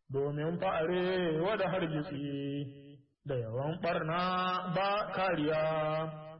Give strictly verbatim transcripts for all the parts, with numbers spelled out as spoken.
domin fa'are wada hargitsi da yawan ɓarna ba kariya.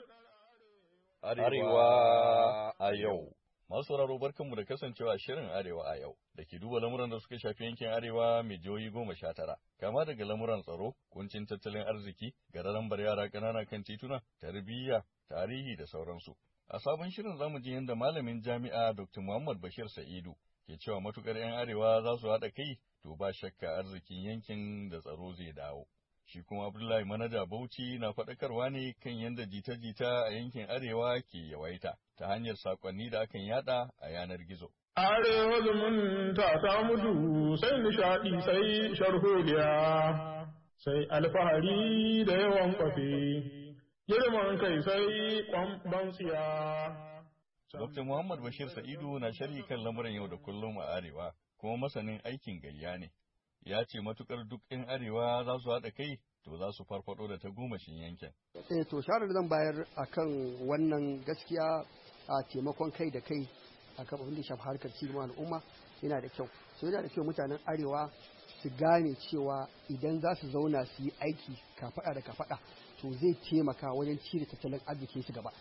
Arewa a yau. Masu sauraro barkanmu da kasancewa shirin Arewa a yau da ke duba lamuran da suka shafi yankin Arewa mai jihohi goma sha tara, kama daga lamuran tsaro, kuncin tattalin arziki, gararambar yara ƙanana kan tituna, tarbiyya, tarihi da sauransu. A sabon shirin zamu ji yadda malamin jami'a Doctor Muhammad Bashir Sa'idu ke cewa matukar 'yan Arewa za su haɗa kai to ba shakka arzikin yankin da tsaro zai dawo. Shi kuma Abdullahi Manaja Bauchi na faɗakarwa ne kan yadda jita-jita a yankin Arewa ke yawaita ta hanyar saƙonni da akan yada a yanar gizo. Arewa zumunta ta mutu sai nishaɗi sai sharholiya sai alfahari da yawan kwafe, girman kai sai kwamban tsiya. Doctor Muhammad Bashir Sa'idu na sharhi kan lamuran yau da kullum a Arewa, kuma masanin aikin gayya ne. Ya ce matukar duk 'yan Arewa za su haɗa kai, to za su farfado da tagomashin yankin. Eh to shawarar zan bayar akan wannan gaskiya a taimakon kai da kai akan abin da shafi harkar cigaban al'umma yana da kyau. So yana da kyau mutanen Arewa su gane cewa idan za su zauna su yi aiki kafaɗa da kafaɗa, to zai taimaka wajen cire tattalin arziki su gaba.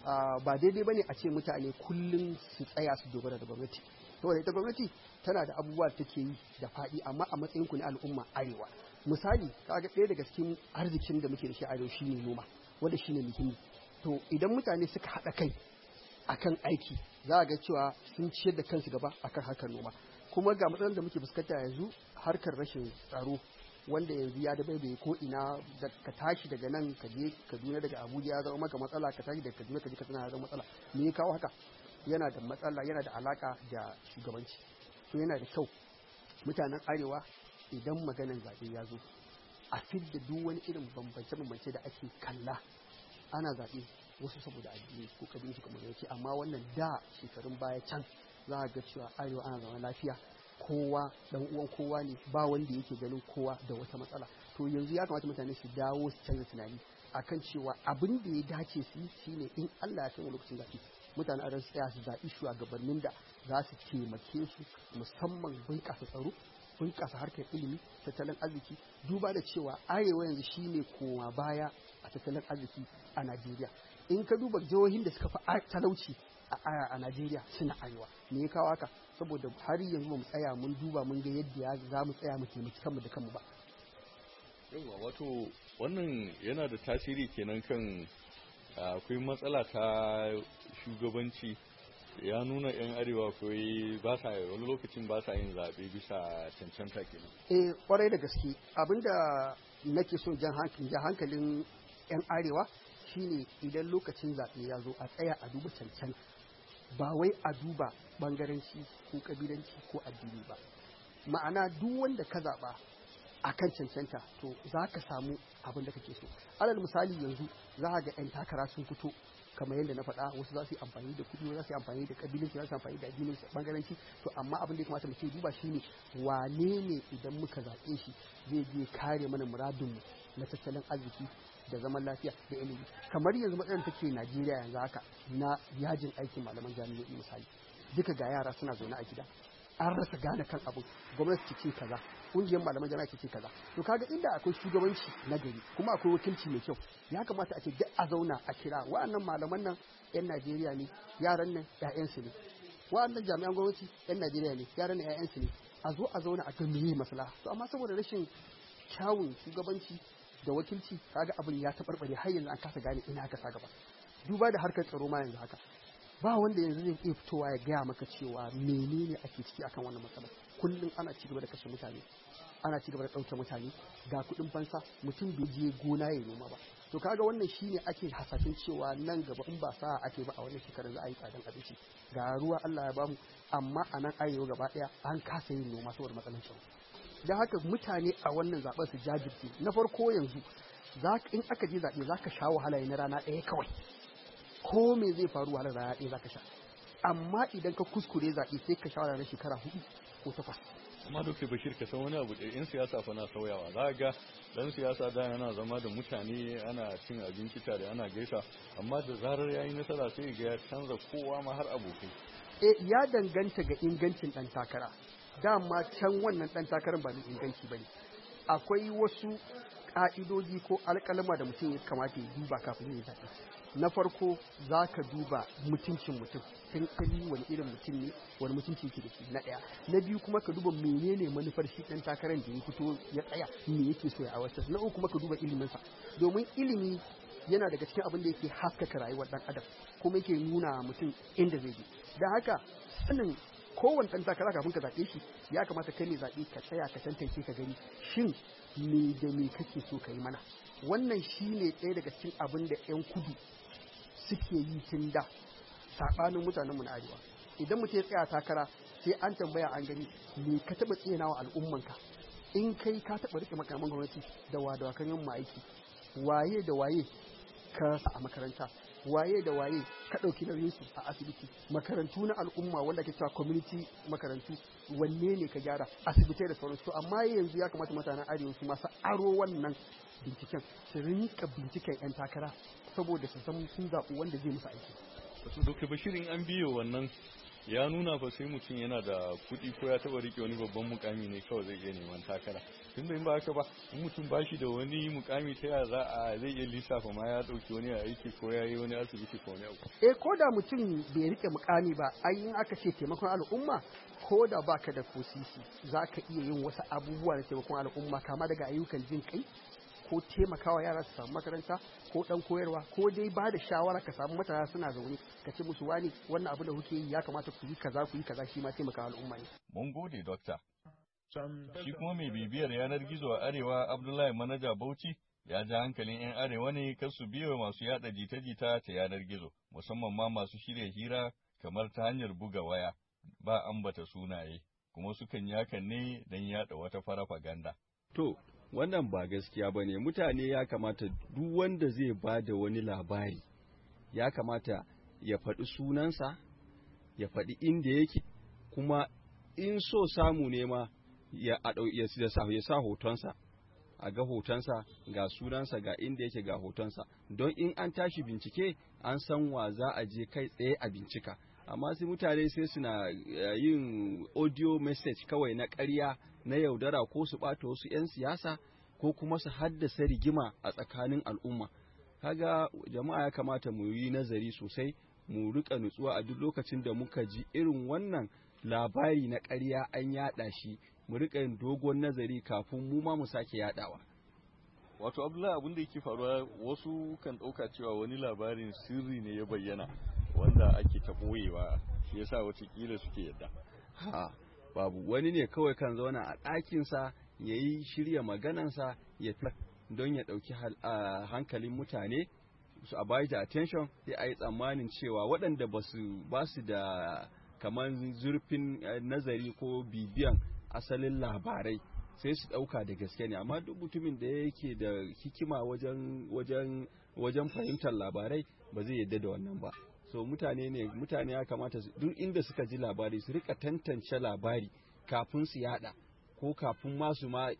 Ba daidai bane a ce mutane kullum su tsaya su dogara da gwamnati. Saboda ita gwamnati tana da abubuwa da take yi da faɗi, amma a matsayin ku na al'umma Arewa, misali kaga ɗaya daga cikin arzikin da muke da shi a Arewa shine noma, wanda shine muhimmi. To idan mutane suka haɗa kai akan aiki, za a ga cewa sun ciyar da kansu gaba akan harkar noma. Kuma ga matsalar da muke fuskanta yanzu, harkar rashin tsaro, wanda yanzu ya dabaibaye ko ina, da ka tashi daga nan ka je Kaduna daga Abuja ya zama maka matsala, ka tashi daga Kaduna ka je Katsina ya zama matsala. Me ya kawo haka? Yana da matsala, yana da alaka da shugabanci. So yana da kyau mutanen Arewa idan maganan zaɓe ya zo, a fidda duk wani irin bambance-bambance da ake kalla. Ana zaɓe wasu saboda addini ko kabilanci kamar yake, amma wannan da shekarun baya can za a ga cewa Arewa ana zama lafiya, kowa dan uwan kowa ne, ba wanda yake ganin kowa da wata matsala. To yanzu ya kamata mutane su dawo su canza tunani akan cewa abin da ya dace su yi shine in Allah ya kai lokacin zaɓe, mutane a su tsaya su zaɓi shugabannin da za su taimake su, musamman bunƙasa tsaro, bunƙasa harkar ilimi, tattalin arziki, duba da cewa Arewa yanzu shine koma baya a tattalin arziki a Najeriya. In ka duba jihohin da suka fi talauci a a Najeriya suna Arewa. Me ya kawo haka? Saboda har yanzu mu tsaya mun duba mun ga yadda za mu tsaya mu taimaki kanmu da kanmu ba. Yawa, wato wannan yana da tasiri kenan kan akwai matsala ta shugabanci. Ya nuna 'yan Arewa kawai ba sa wani lokacin ba sa yin zaɓe bisa cancanta kenan. Eh kwarai da gaske, abinda nake son jan hankalin 'yan Arewa shine idan lokacin zaɓe ya zo a tsaya a duba cancanta, ba wai a duba bangaranci ko kabilanci ko addini ba. Ma'ana duk wanda ka zaɓa a kan cancanta, to za ka samu abin da kake so. Alal misali yanzu za ga 'yan takara sun fito kamar yadda na faɗa, wasu za su yi amfani da kuɗi, za su yi amfani da kabilanci, za su yi amfani da addinin bangaranci. To amma abin da ya kamata mu ce duba shine wane ne idan muka zaɓe shi zai je kare mana muradinmu na tattalin arziki da zaman lafiya da ilimi. Kamar yanzu matsalar take Najeriya yanzu haka na yajin aikin malaman jami'o'i misali, duka ga yara suna zaune a gida, an rasa gane kan abu, gwamnati ce kaza, ƙungiyar malaman jami'a ce kaza. To kaga inda akwai shugabanci na gari kuma akwai wakilci mai kyau, ya kamata a ce duk a zauna a kira wa'annan malaman nan 'yan Najeriya ne, yaran nan 'ya'yansu ne, wa'annan jami'an gwamnati 'yan Najeriya ne, yaran nan 'ya'yansu ne, a zo a zauna a ga meye maslaha. To amma saboda rashin kyawun shugabanci da wakilci, kaga abin ya taɓarɓare har yanzu an kasa gane ina aka sa gaba. Duba da harkar tsaro ma yanzu haka, ba wanda yanzu zai iya fitowa ya gaya maka cewa menene ake ciki akan wannan matsalar. Kullum ana ci gaba da kashe mutane, ana ci gaba da ɗauke mutane, ga kuɗin fansa, mutum bai je gona ya noma ba. To kaga wannan shine ake hasashen cewa nan gaba in ba sa'a ake ba a wannan shekarar za a yi tsadan abinci. Ga ruwa Allah ya bamu, amma a nan Arewa gaba ɗaya an kasa yin noma saboda matsalar tsaro. Don haka mutane a wannan zaɓen su jajirce. Na farko yanzu in aka je zaɓe za ka sha wahala na rana ɗaya kawai, ko me zai faru wahalar rana ɗaya za ka sha. Amma idan ka kuskure zaɓe sai ka sha wahala na shekara hudu ko takwas. Amma Dokta Bashir, ka san wani abu ɗaya, 'yan siyasa fa na sauyawa. Za ga dan siyasa da yana zama da mutane, ana cin abinci tare, ana gaisa, amma da zarar ya yi nasara sai ga ya canza kowa ma har abokai. Eh ya danganta ga ingancin ɗan takara. dama can wannan ɗan takarar ba mai inganci ba ne. Akwai wasu ƙa'idoji ko alƙalama da mutum ya kamata ya duba kafin ya zaɓe. Na farko za ka duba mutuncin mutum, tantali wani irin mutum ne, wani mutunci yake da shi na ɗaya. Na biyu kuma ka duba menene manufar shi ɗan takarar da ya fito ya tsaya, me yake so ya aiwatar. Na uku kuma ka duba iliminsa, domin ilimi yana daga cikin abin da yake haskaka rayuwar ɗan adam kuma yake nuna mutum inda zai je. Don haka sanin kowane ɗan takara kafin ka zaɓe shi ya kamata kai ne zaɓe ka tsaya ka tantance ka gani shin me da me kake so ka yi mana. Wannan shi ne ɗaya daga cikin abin da 'yan kudu suke yi tun da saɓanin mutanenmu na arewa. Idan mutum ya tsaya takara sai an tambaya an gani me ka taɓa tsena wa al'ummanka, in kai ka taɓa rike makaman gwamnati da wa da wa kan yin aiki, waye da waye ka sa a makaranta, waye da waye ka ɗauki nauyinsu a asibiti, makarantu na al'umma wanda ke cewa community makarantu wanne ne ka gyara, asibitai da sauransu. To amma yanzu ya kamata mutanen arewa su masu aro wannan binciken su rinka binciken 'yan takara saboda su san sun zaɓi wanda zai musu aiki. Wasu Dokta Bashirin an biyo wannan ya nuna fa sai mutum yana da kuɗi ko ya taɓa rike wani babban mukami ne kawai zai iya neman takara. Tun da in ba haka ba, in mutum ba shi da wani mukami ta yaya za a zai iya lissafa ma ya ɗauki wani a aiki ko ya yi wani asibiti ko wani abu. Eh ko da mutum bai rike mukami ba, ai in aka ce taimakon al'umma ko da baka da kosisi za ka iya yin wasu abubuwa na taimakon al'umma kama daga ayyukan jin kai ko taimakawa yara su samu makaranta ko dan koyarwa ko dai ba da shawara ka samu matasa suna zaune ka ce musu wani wannan abu da kuke yi ya kamata ku yi kaza ku yi kaza shi ma taimakawa al'umma ne. Mun gode dokta. Shi kuma mai bibiyar yanar gizo a Arewa Abdullahi Manaja Bauchi ya ja hankalin 'yan Arewa ne kar su biyo masu yada jita-jita ta yanar gizo musamman ma masu shirya hira kamar ta hanyar buga waya ba ambata sunaye kuma sukan yi hakan ne don yada wata farafaganda. To wannan ba gaskiya ba ne, mutane ya kamata duk wanda zai ba da wani labari ya kamata ya faɗi sunansa, ya faɗi inda yake, kuma in so samu ne ma ya sa hotonsa, a ga hotonsa ga sunansa ga inda yake ga hotonsa, don in an tashi bincike an san wa za a je kai tsaye a bincika. Amma sai mutane sai suna yin audio message kawai na ƙarya na yaudara ko su ɓata wasu 'yan siyasa ko kuma su haddasa rigima a tsakanin al'umma. Kaga jama'a ya kamata mu yi nazari sosai, mu rika nutsuwa a duk lokacin da muka ji irin wannan labari na ƙarya an yaɗa shi, mu rika yin dogon nazari kafin mu ma mu sake yaɗawa. Wato Abdullahi, abin da yake faruwa wasu kan ɗauka cewa wani labarin sirri ne ya bayyana wanda ake ta ɓoyewa, shi yasa watakila suke yadda. Ha, babu, wani ne kawai kan zauna a ɗakinsa ya yi shirya maganansa ya fi don ya ɗauki hankalin mutane su a bayi da attention, sai a yi tsammanin cewa waɗanda ba su da kamar zurfin nazari ko bibiyan asalin labarai sai su ɗauka da gaske ne. Amma duk mutumin da yake da hikima wajen wajen wajen fahimtar labarai ba zai yadda da wannan ba. So mutane ne mutane ya kamata duk inda suka ji labari su rika tantance labari kafin su yada, ko kafin masu ma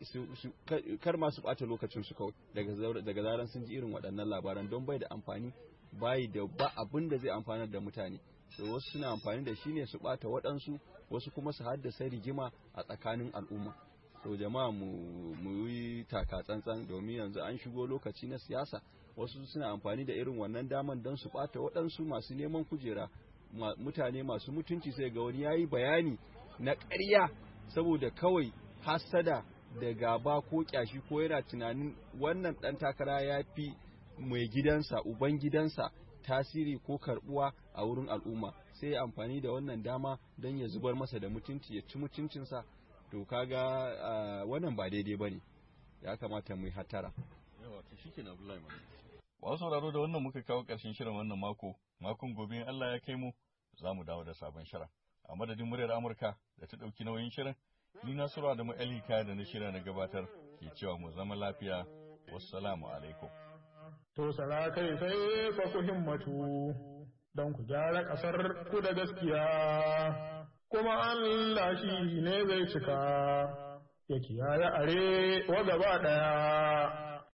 kar ma su ɓata lokacin su kawai daga daga zaran sun ji irin waɗannan labaran, don bai da amfani, bai da ba abin da zai amfanar da mutane. So wasu suna amfani da shi ne su ɓata waɗansu, wasu kuma su haddasa rigima a tsakanin al'umma. So jama'a mu mu yi taka tsantsan, domin yanzu an shigo lokaci na siyasa, wasu suna amfani da irin wannan daman don su ɓata waɗansu masu neman kujera, mutane masu mutunci. Sai ga wani yayi bayani na ƙarya saboda kawai hasada da gaba ko kyashi, ko yana tunanin wannan ɗan takara ya fi mai gidansa uban gidansa tasiri ko karbuwa a wurin al'umma, sai ya amfani da wannan dama don ya zubar masa da mutunci, ya ci mutuncinsa. To kaga uh, wannan ba daidai ba ne, ya kamata mu yi hatara. Yawa, to shi kenan Abdullahi Manaja. Wasu sauraro da wannan muka kawo ƙarshen shirin wannan mako, makon gobe in Allah ya kai mu za mu dawo da sabon shirin. A madadin muryar Amurka da ta ɗauki nauyin shirin, ni Nasiru Adamu Ali Kaya da na shirya na gabatar ke cewa mu zama lafiya. Wassalamu alaikum. To sara kai sai fa ku himmatu don ku gyara ƙasar ku da gaskiya, kuma Allah shi ne zai cika ya kiyaye are wa gaba ɗaya.